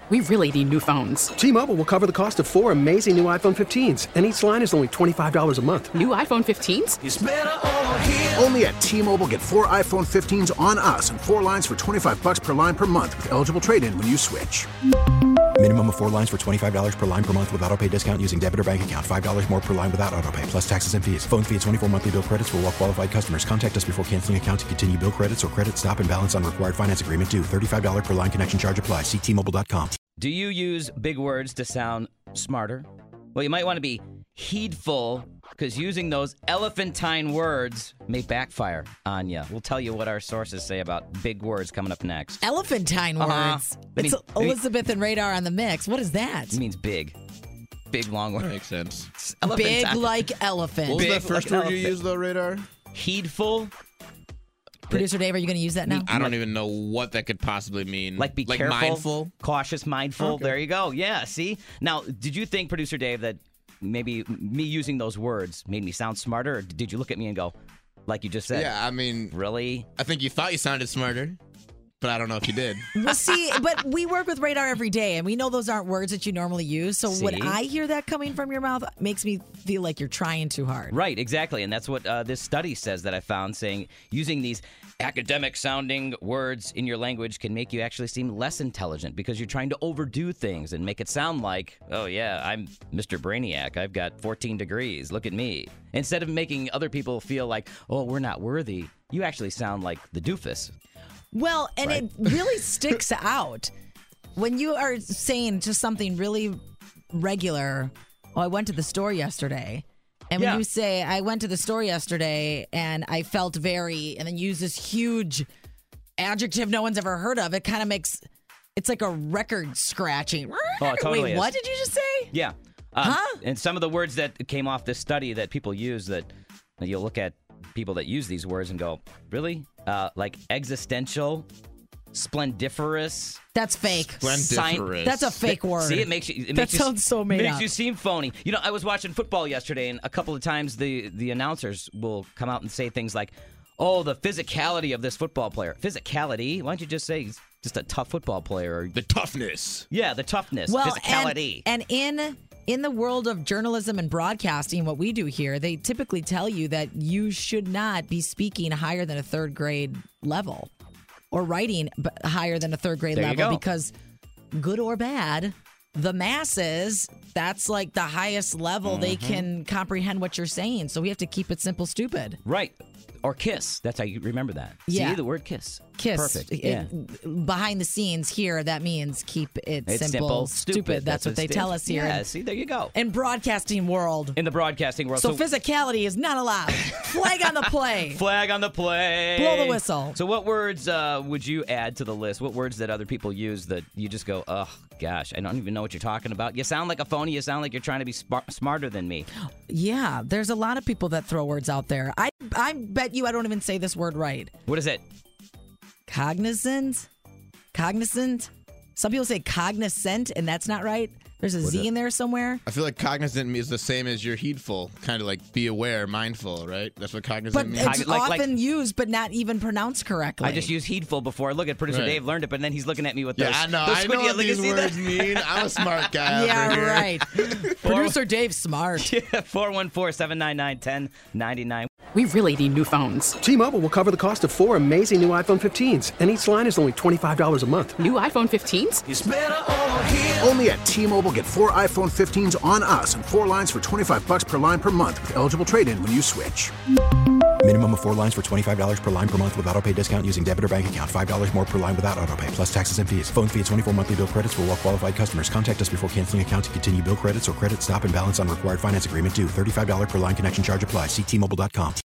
We really need new phones. T-Mobile will cover the cost of 4 amazing new iPhone 15s, and each line is only $25 a month. New iPhone 15s? It's better over here. Only at T-Mobile, get 4 iPhone 15s on us and 4 lines for $25 per line per month with eligible trade-in when you switch. Minimum of 4 lines for $25 per line per month with autopay discount using debit or bank account. $5 more per line without autopay, plus taxes and fees. Phone fee at 24 monthly bill credits for well-qualified customers. Contact us before canceling account to continue bill credits or credit stop and balance on required finance agreement due. $35 per line connection charge applies. See T-Mobile.com. Do you use big words to sound smarter? Well, you might want to be heedful, because using those elephantine words may backfire on you. We'll tell you what our sources say about big words coming up next. Elephantine words. It's Elizabeth and Radar on the mix. What is that? It means big. Big, long word. That makes sense. Big like elephant. What was Big that first like word you elephant. used, though, Radar? Heedful. Producer Dave, are you going to use that now? I don't even know what that could possibly mean. Like be careful, mindful? cautious, mindful. Okay. There you go. Yeah, see? Now, did you think, Producer Dave, that maybe me using those words made me sound smarter? Or did you look at me and go, like you just said? Yeah, I mean, Really? I think you thought you sounded smarter, but I don't know if you did. Well, see, but we work with Radar every day, and we know those aren't words that you normally use. So when See? I hear that coming from your mouth, it makes me feel like you're trying too hard. Right, exactly. And that's what this study says that I found, saying using these academic-sounding words in your language can make you actually seem less intelligent because you're trying to overdo things and make it sound like, oh, yeah, I'm Mr. Brainiac. I've got 14 degrees. Look at me. Instead of making other people feel like, oh, we're not worthy, you actually sound like the doofus. Well, and it really sticks out when you are saying just something really regular. Oh, I went to the store yesterday. And when you say, I went to the store yesterday and I felt very, and then use this huge adjective no one's ever heard of, it kind of makes, it's like a record scratching. Oh, it totally Wait, is. what did you just say? Yeah. And some of the words that came off this study that people use, that you'll look at people that use these words and go, really? Like existential, splendiferous. That's fake. Splendiferous. That's a fake word. See, it makes you. That sounds so made makes up. you seem phony. You know, I was watching football yesterday, and a couple of times the announcers will come out and say things like, "Oh, the physicality of this football player." Physicality? Why don't you just say he's just a tough football player? Or, The toughness. yeah, the toughness. Well, physicality. and in the world of journalism and broadcasting, what we do here, they typically tell you that you should not be speaking higher than a third grade level or writing higher than a third grade There you level go. because good or bad, the masses, that's like the highest level they can comprehend what you're saying. So we have to keep it simple, stupid. Right. Or kiss. That's how you remember that. Yeah. See, the word kiss. Kiss. Perfect. Yeah. Behind the scenes here, that means keep it It's simple, stupid. That's what they tell us here. Yeah, see, there you go. In broadcasting world. In the broadcasting world. So physicality is not allowed. Flag on the play. Flag on the play. Blow the whistle. So what words would you add to the list? What words that other people use that you just go, oh, gosh, I don't even know what you're talking about. You sound like a phony. You sound like you're trying to be smarter than me. Yeah, there's a lot of people that throw words out there. I bet you I don't even say this word right. What is it? Cognizant? Some people say cognizant, and that's not right. There's a Z in there somewhere. I feel like cognizant is the same as you're heedful, kind of like be aware, mindful, right? That's what cognizant But means. it's often used, but not even pronounced correctly. I just use heedful before. Look at producer Right. Dave learned it, but then he's looking at me with Yeah, those. I know. those I know squinty- what look, you these see that? words mean. I'm a smart guy Yeah, over here. right. Producer Dave Smart. 414-799-1099. We really need new phones. T-Mobile will cover the cost of 4 amazing new iPhone 15s, and each line is only $25 a month. New iPhone 15s? It's better over here. Only at T-Mobile, get 4 iPhone 15s on us and 4 lines for $25 per line per month with eligible trade-in when you switch. Minimum of 4 lines for $25 per line per month with autopay discount using debit or bank account. $5 more per line without autopay, plus taxes and fees. Phone fee at 24 monthly bill credits for well-qualified customers. Contact us before canceling account to continue bill credits or credit stop and balance on required finance agreement due. $35 per line connection charge applies. See T-Mobile.com.